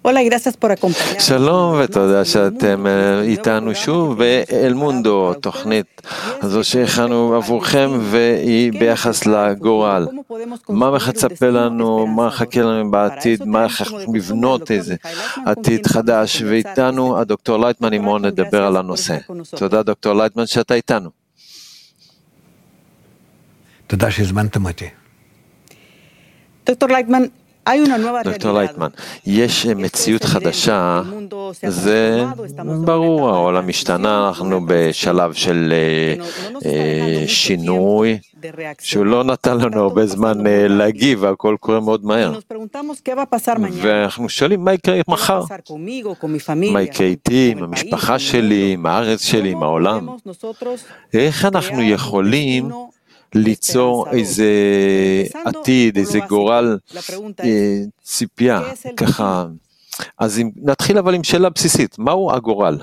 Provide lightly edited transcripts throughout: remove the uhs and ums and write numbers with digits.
שלום ותודה שאתם איתנו שוב באל מונדו, תוכנית הזו שהכנו עבורכם והיא ביחס לגורל. מה מצפה לנו, מה חכה לנו בעתיד, מה איך לבנות איזה עתיד חדש, ואיתנו הדוקטור לייטמן אימון לדבר על הנושא. תודה דוקטור לייטמן שאתה איתנו. תודה שהזמנתם אותי. דוקטור לייטמן, יש מציאות חדשה, זה ברור, העולם משתנה, אנחנו בשלב של שינוי, שהוא לא נתן לנו הרבה זמן להגיב, הכל קורה מאוד מהר. ואנחנו שואלים מה יקרה מחר, מה יקרה איתי, עם המשפחה שלי, עם הארץ שלי, עם העולם. איך אנחנו יכולים ליצור איזה עתיד, איזה גורל, ציפייה, ככה. אז נתחיל אבל עם שאלה בסיסית, מהו הגורל?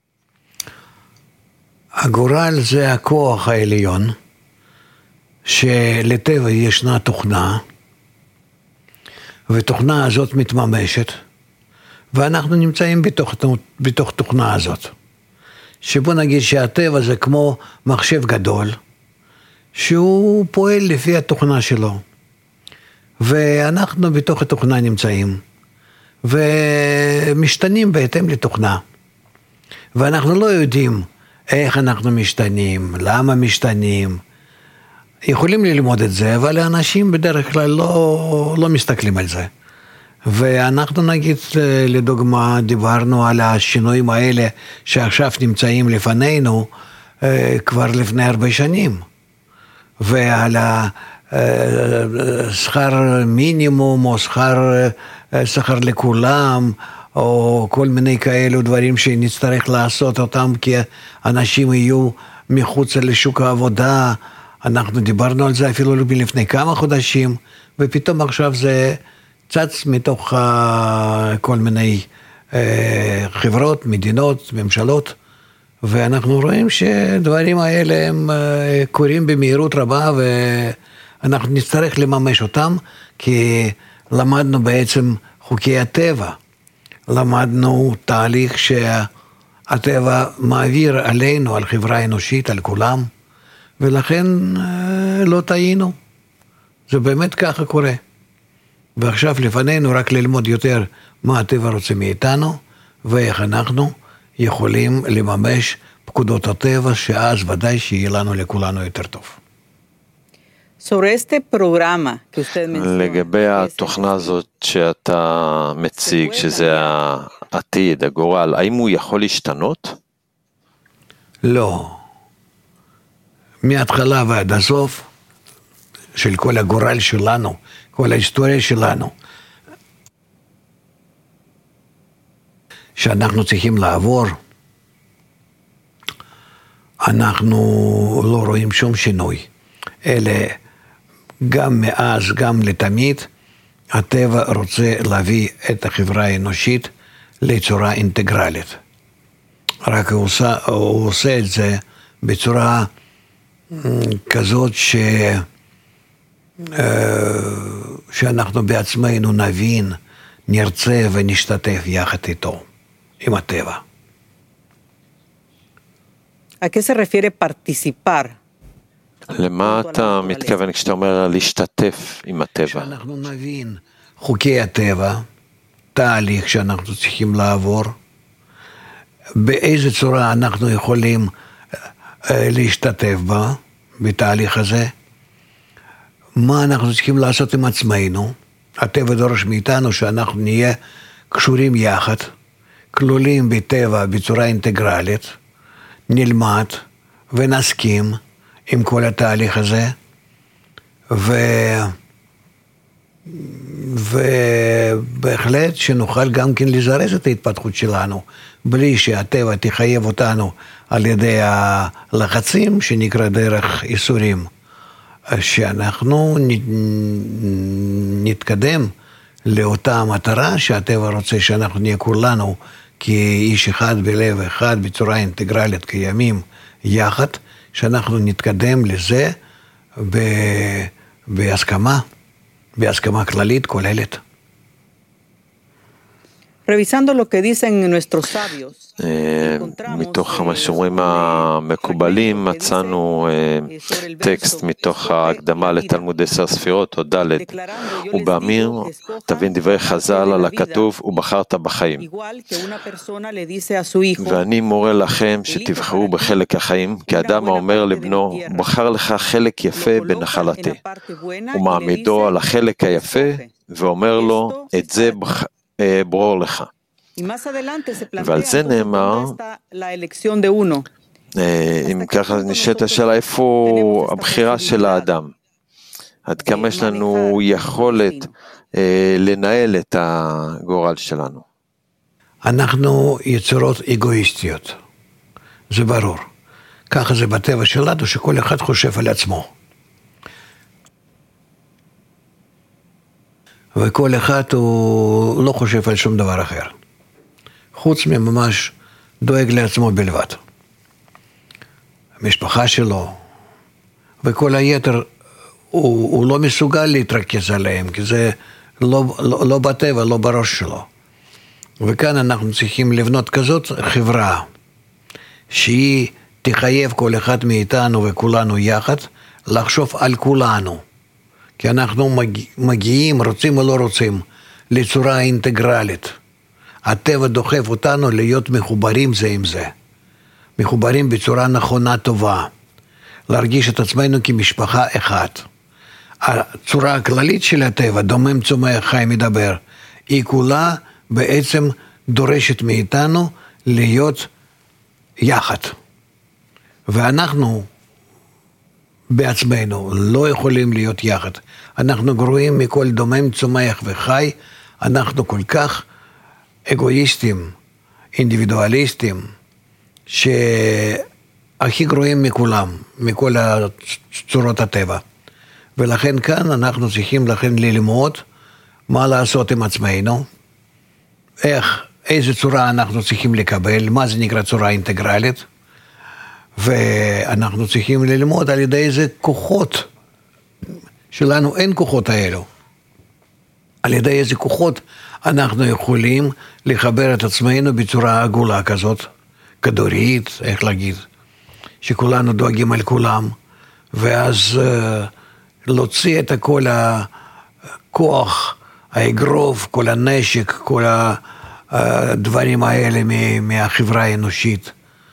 הגורל זה הכוח העליון, שלטבע ישנה תוכנה, ותוכנה הזאת מתממשת, ואנחנו נמצאים בתוך תוכנה הזאת. שבוא נגיד שהטבע זה כמו מחשב גדול, שהוא פועל לפי התוכנה שלו, ואנחנו בתוך התוכנה נמצאים, ומשתנים בהתאם לתוכנה, ואנחנו לא יודעים איך אנחנו משתנים, למה משתנים, יכולים ללמוד את זה, אבל האנשים בדרך כלל לא מסתכלים על זה, ואנחנו נגיד לדוגמה, דיברנו על השינויים האלה, שעכשיו נמצאים לפנינו, כבר לפני הרבה שנים, ועל שכר מינימום או שכר לכולם או כל מיני כאלו דברים שנצטרך לעשות אותם כי אנשים יהיו מחוץ לשוק העבודה. אנחנו דיברנו על זה אפילו לפני כמה חודשים, ופתאום עכשיו זה צץ מתוך כל מיני חברות, מדינות, ממשלות, ואנחנו רואים שדברים האלה הם קורים במהירות רבה, ואנחנו נצטרך לממש אותם, כי למדנו בעצם חוקי הטבע, למדנו תהליך שהטבע מעביר עלינו, על חברה האנושית, על כולם, ולכן לא טעינו. זה באמת ככה קורה. ועכשיו לפנינו רק ללמוד יותר מה הטבע רוצה מאיתנו, ואיך אנחנו יכולים לממש פקודות הטבע, שאז ודאי שיהיה לנו לכולנו יותר טוב. לגבי התוכנה הזאת שאתה מציג, שזה העתיד, הגורל, האם הוא יכול להשתנות? לא. מההתחלה ועד הסוף, של כל הגורל שלנו, כל ההיסטוריה שלנו, שאנחנו צריכים לעבור, אנחנו לא רואים שום שינוי, אלא גם מאז, גם לתמיד, הטבע רוצה להביא את החברה האנושית לצורה אינטגרלית. רק הוא עושה את זה בצורה כזאת שאנחנו בעצמנו נבין, נרצה ונשתתף יחד איתו, עם הטבע. ¿A qué se refiere participar? למה אתה מתכוון כשאתה אומר להשתתף עם הטבע? שאנחנו נבין חוקי הטבע, תהליך שאנחנו צריכים לעבור, באיזה צורה אנחנו יכולים להשתתף בה, בתהליך הזה, מה אנחנו צריכים לעשות עם עצמנו, הטבע דורש מאיתנו שאנחנו נהיה קשורים יחד, כלולים בטבע בצורה אינטגרלית, נלמד ונסכים עם כל התהליך הזה, ובהחלט שנוכל גם כן לזרז את ההתפתחות שלנו, בלי שהטבע תחייב אותנו על ידי הלחצים שנקרא דרך איסורים, שאנחנו נתקדם לאותה מטרה שהטבע רוצה שאנחנו נהיה כולנו כאיש אחד בלב אחד בצורה אינטגרלית כימים יחד, שאנחנו נתקדם לזה בהסכמה כללית כוללת. מתוך מה שאומרים המקובלים מצאנו טקסט מתוך ההקדמה לתלמוד 10 ספירות או ד' ובאמיר תבין דברי חז"ל על הכתוב ובחרת בחיים ואני מורה לכם שתבחרו בחלק החיים כי אדם האומר לבנו בחר לך חלק יפה בנחלתי ומעמידו על החלק היפה ואומר לו את זה ברור לך ועל זה נאמר, אם ככה נשאלת השאלה איפה הבחירה של האדם, עד כמה יש לנו יכולת לנהל את הגורל שלנו. אנחנו יצירות אגואיסטיות, זה ברור. ככה זה בטבע שלנו שכל אחד חושב על עצמו. וכל אחד הוא לא חושב על שום דבר אחר. חוץ מממש דואג לעצמו בלבד. המשפחה שלו, וכל היתר, הוא לא מסוגל להתרכז עליהם, כי זה לא בטבע, לא בראש שלו. וכאן אנחנו צריכים לבנות כזאת חברה, שהיא תחייב כל אחד מאיתנו וכולנו יחד, לחשוב על כולנו. כי אנחנו מגיעים, רוצים או לא רוצים, לצורה אינטגרלית. הטבע דוחף אותנו להיות מחוברים זה עם זה. מחוברים בצורה נכונה טובה. להרגיש את עצמנו כמשפחה אחת. הצורה הכללית של הטבע, דומם צומח חי מדבר, היא כולה בעצם דורשת מאיתנו להיות יחד. ואנחנו בעצמנו לא יכולים להיות יחד. אנחנו גרועים מכל דומם צומח וחי, אנחנו כל כך אגואיסטים, אינדיבידואליסטים, שהכי גרועים מכולם, מכל צורות הטבע. ולכן כאן אנחנו צריכים ללמוד מה לעשות עם עצמנו, איזה צורה אנחנו צריכים לקבל, מה זה נקרא צורה אינטגרלית, ואנחנו צריכים ללמוד על ידי איזה כוחות, שלנו אין כוחות האלו. על ידי איזה כוחות אנחנו יכולים לחבר את עצמנו בצורה עגולה כזאת, כדורית, איך להגיד, שכולנו דואגים על כולם, ואז להוציא את כל הכוח, האגרוף, כל הנשק, כל הדברים האלה מהחברה האנושית,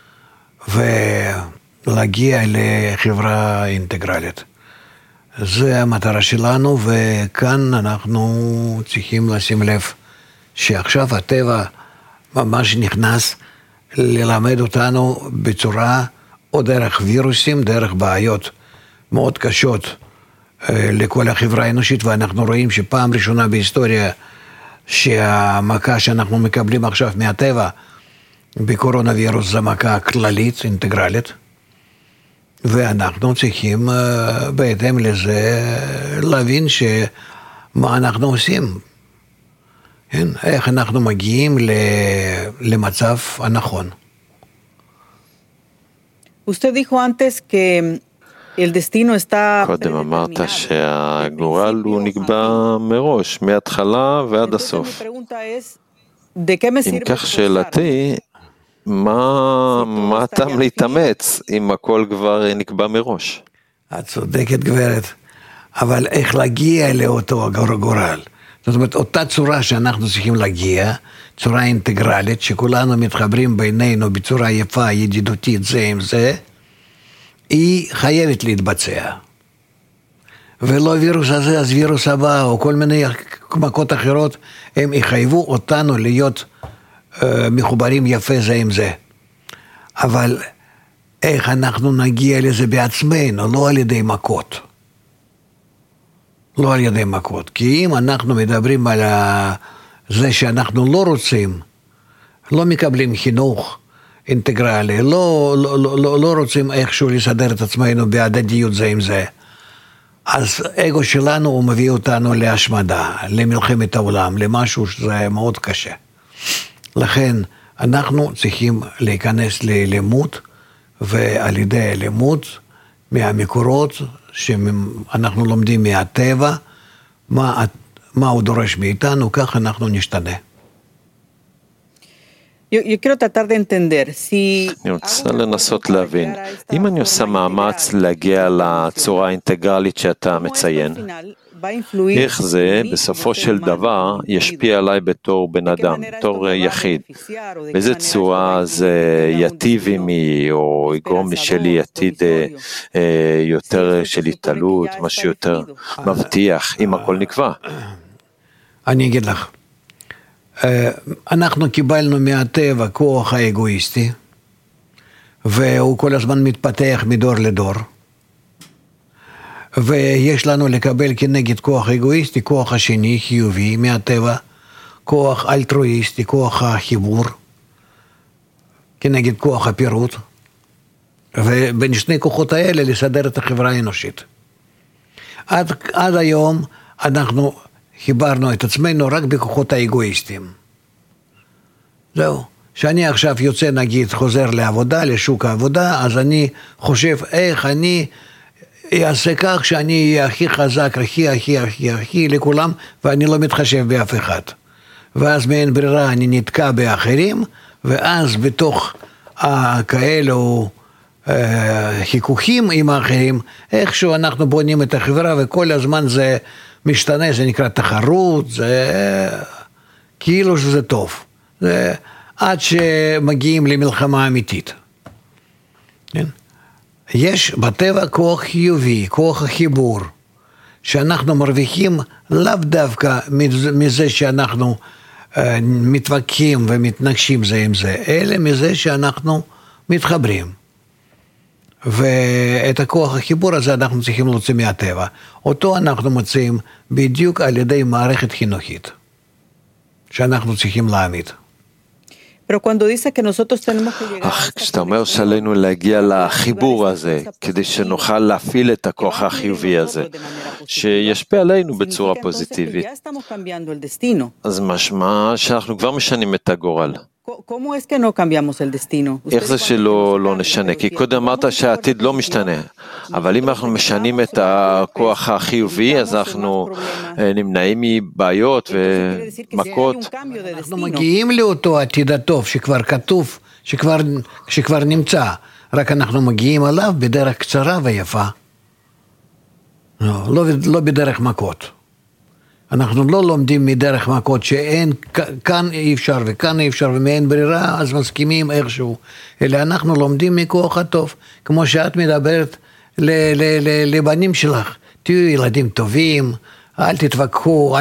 ולהגיע לחברה אינטגרלית. זה המטרה שלנו, וכאן אנחנו צריכים לשים לב שעכשיו הטבע ממש נכנס ללמד אותנו בצורה, או דרך וירוסים, דרך בעיות מאוד קשות לכל החברה האנושית, ואנחנו רואים שפעם ראשונה בהיסטוריה שהמכה שאנחנו מקבלים עכשיו מהטבע בקורונה וירוס זה מכה כללית, אינטגרלית, ואנחנו צריכים בהתאם לזה להבין שמה אנחנו עושים, כן? איך אנחנו מגיעים למצב הנכון. Usted dijo antes que el destino está קודם אמרת שהגורל הוא נקבע מראש, מההתחלה ועד הסוף. אם כך שאלתי, מה הטעם להתאמץ אם הכל כבר נקבע מראש? את צודקת גברת, אבל איך להגיע לאותו גורל? זאת אומרת, אותה צורה שאנחנו צריכים להגיע, צורה אינטגרלית, שכולנו מתחברים בינינו בצורה יפה, ידידותית זה עם זה, היא חייבת להתבצע. ולא וירוס הזה, אז וירוס הבא, או כל מיני מכות אחרות, הם יחייבו אותנו להיות מחוברים יפה זה עם זה. אבל איך אנחנו נגיע לזה בעצמנו, לא על ידי מכות. לא על ידי מכות. כי אם אנחנו מדברים על זה שאנחנו לא רוצים, לא מקבלים חינוך אינטגרלי, לא רוצים איכשהו לסדר את עצמנו בהדדיות זה עם זה, אז אגו שלנו הוא מביא אותנו להשמדה, למלחמת העולם, למשהו שזה מאוד קשה. לכן אנחנו צריכים להיכנס ללימוד, ועל ידי לימוד מהמקורות שאנחנו לומדים מהטבע, מה הוא דורש מאיתנו, כך אנחנו נשתנה. אני רוצה לנסות להבין, אם אני עושה מאמץ להגיע לצורה האינטגרלית שאתה מציין, איך זה בסופו של דבר ישפיע עליי בתור בן אדם, בתור יחיד? באיזה צורה זה יטיב עימי או יגרום שלי עתיד יותר של התעלות, משהו יותר מבטיח, אם הכל נקבע? אני אגיד לך, אנחנו קיבלנו מהטבע כוח האגואיסטי, והוא כל הזמן מתפתח מדור לדור. ויש לנו לקבל כנגד כוח אגואיסטי, כוח השני, חיובי מהטבע, כוח אלטרואיסטי, כוח החיבור, כנגד כוח הפירוט, ובין שני כוחות האלה לסדר את החברה האנושית. עד היום אנחנו חיברנו את עצמנו רק בכוחות האגואיסטיים. זהו. שאני עכשיו יוצא נגיד חוזר לעבודה, לשוק העבודה, אז אני חושב איך אני יעשה כך שאני אהיה הכי חזק, הכי לכולם, ואני לא מתחשב באף אחד. ואז מאין ברירה אני נתקע באחרים, ואז בתוך כאלו חיכוכים עם האחרים, איכשהו אנחנו בונים את החברה, וכל הזמן זה משתנה, זה נקרא תחרות, זה כאילו שזה טוב. זה עד שמגיעים למלחמה אמיתית. כן? יש בטבע כוח חיובי, כוח החיבור, שאנחנו מרוויחים לאו דווקא מזה שאנחנו מתווכחים ומתנגשים זה עם זה, אלא מזה שאנחנו מתחברים. ואת הכוח החיבור הזה אנחנו צריכים להוציא מהטבע. אותו אנחנו מוצאים בדיוק על ידי מערכת חינוכית, שאנחנו צריכים להעמיד. אך כשאתה אומר שעלינו להגיע לחיבור הזה, כדי שנוכל להפעיל את הכוח החיובי הזה, שישפיע עלינו בצורה פוזיטיבית, אז משמע שאנחנו כבר משנים את הגורל. איך זה שלא נשנה? כי קודם אמרת שהעתיד לא משתנה, אבל אם אנחנו משנים את הכוח החיובי, אז אנחנו נמנעים מבעיות ומכות. אנחנו מגיעים לאותו עתיד הטוב שכבר כתוב, שכבר נמצא, רק אנחנו מגיעים עליו בדרך קצרה ויפה, לא בדרך מכות. אנחנו לא לומדים מדרך מכות שאין, כאן אי אפשר וכאן אי אפשר ומאין ברירה, אז מסכימים איכשהו. אלא אנחנו לומדים מכוח הטוב, כמו שאת מדברת לבנים שלך. תהיו ילדים טובים, אל תתווכחו,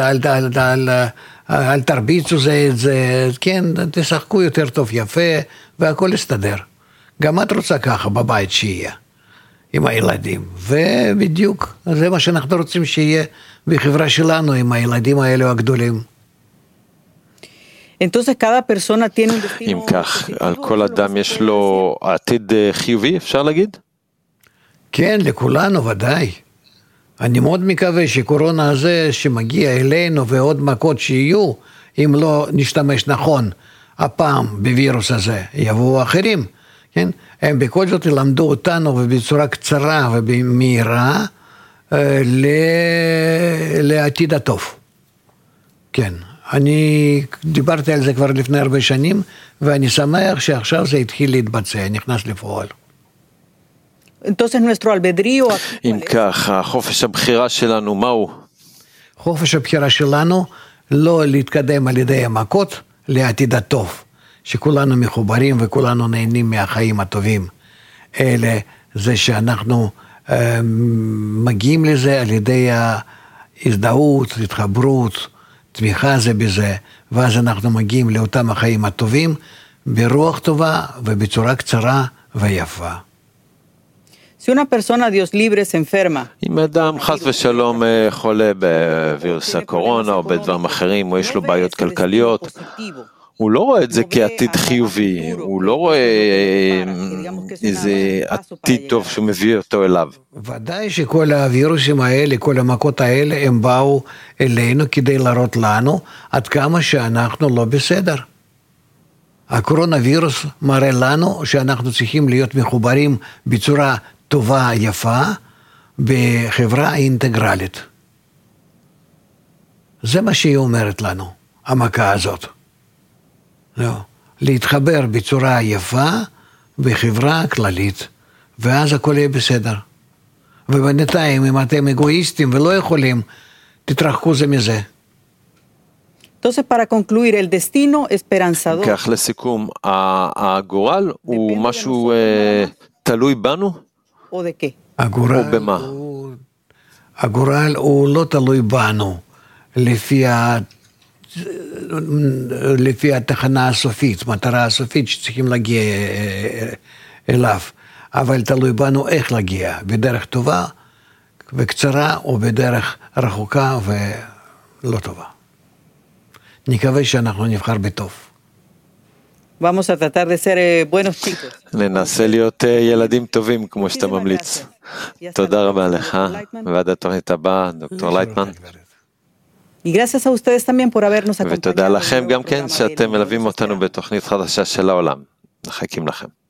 אל תרביצו זה, כן, תשחקו יותר טוב יפה, והכל יסתדר. גם את רוצה ככה בבית שיהיה. עם הילדים, ובדיוק זה מה שאנחנו רוצים שיהיה בחברה שלנו עם הילדים האלו הגדולים. אם כך, על כל אדם יש לו עתיד חיובי, אפשר להגיד? כן, לכולנו ודאי. אני מאוד מקווה שקורונה הזה שמגיע אלינו ועוד מכות שיהיו, אם לא נשתמש נכון הפעם בווירוס הזה, יבואו אחרים. כן? הם בכל זאת למדו אותנו ובצורה קצרה ובמהירה לעתיד הטוב. כן, אני דיברתי על זה כבר לפני הרבה שנים, ואני שמח שעכשיו זה התחיל להתבצע, נכנס לפועל. אם כך, חופש הבחירה שלנו, מהו? חופש הבחירה שלנו לא להתקדם על ידי המכות לעתיד הטוב. שכולנו מחוברים וכולנו נהנים מהחיים הטובים. אלה זה שאנחנו מגיעים לזה על ידי ההזדהות, התחברות, תמיכה זה בזה, ואז אנחנו מגיעים לאותם החיים הטובים, ברוח טובה ובצורה קצרה ויפה. אם אדם חס ושלום חולה בווירוס הקורונה או בדברים אחרים, או יש לו בעיות כלכליות, הוא לא רואה את זה כעתיד חיובי, הוא לא רואה איזה עתיד טוב שהוא מביא אותו אליו. ודאי שכל הווירוסים האלה, כל המכות האלה, הם באו אלינו כדי להראות לנו עד כמה שאנחנו לא בסדר. הקורונה וירוס מראה לנו שאנחנו צריכים להיות מחוברים בצורה טובה, יפה, בחברה אינטגרלית. זה מה שהיא אומרת לנו, המכה הזאת. לא. להתחבר בצורה יפה בחברה כללית, ואז הכל יהיה בסדר. ובינתיים, אם אתם אגואיסטים ולא יכולים, תתרחקו זה מזה. Entonces, para concluir, el destino esperanzador. כך לסיכום, הגורל הוא משהו תלוי בנו? או de qué? או במה? הגורל הוא לא תלוי בנו, לפי התחנה הסופית, מטרה הסופית שצריכים להגיע אליו, אבל תלוי בנו איך להגיע, בדרך טובה וקצרה או בדרך רחוקה ולא טובה. נקווה שאנחנו נבחר בטוב. Vamos a tratar de ser buenos chicos. ננסה להיות ילדים טובים כמו שאתה ממליץ. תודה רבה לך, ועד התוכנית הבאה, דוקטור לייטמן. ותודה לכם גם כן שאתם מלווים אותנו בתוכנית חדשה של העולם. מחכים לכם.